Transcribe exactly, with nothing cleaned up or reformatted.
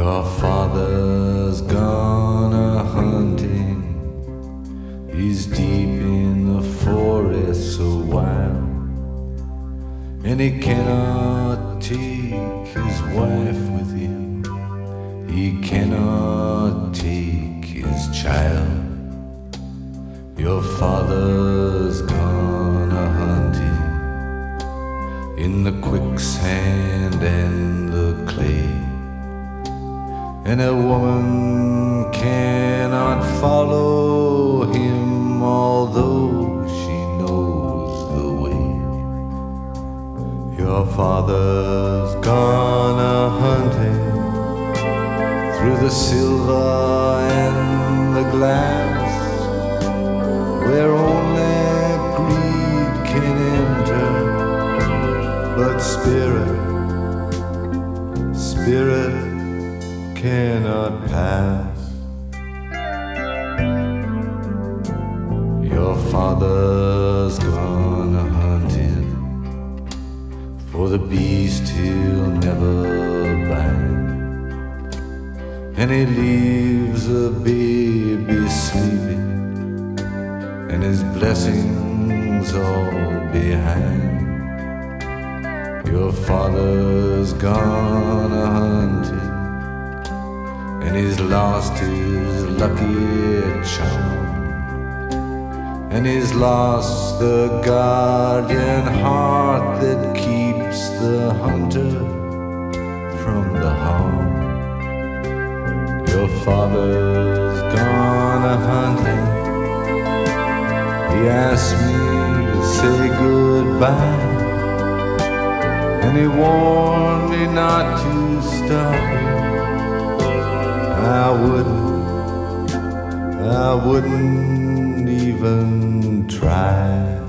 Your father's gone a hunting. He's deep in the forest so wild, and he cannot take his wife with him. He cannot take his child. Your father's gone a hunting in the quicksand and the clay, and a woman cannot follow him, although she knows the way. Your father's gone a hunting through the silver and the glass, where only greed can enter, but spirit, spirit cannot pass. Your father's gone a hunting for the beast he'll never bind, and he leaves a baby sleeping and his blessings all behind. Your father's gone a hunting, and he's lost his lucky charm, and he's lost the guardian heart that keeps the hunter from the harm. Your father's gone a hunting. He asked me to say goodbye, and he warned me not to stop. I wouldn't, I wouldn't even try.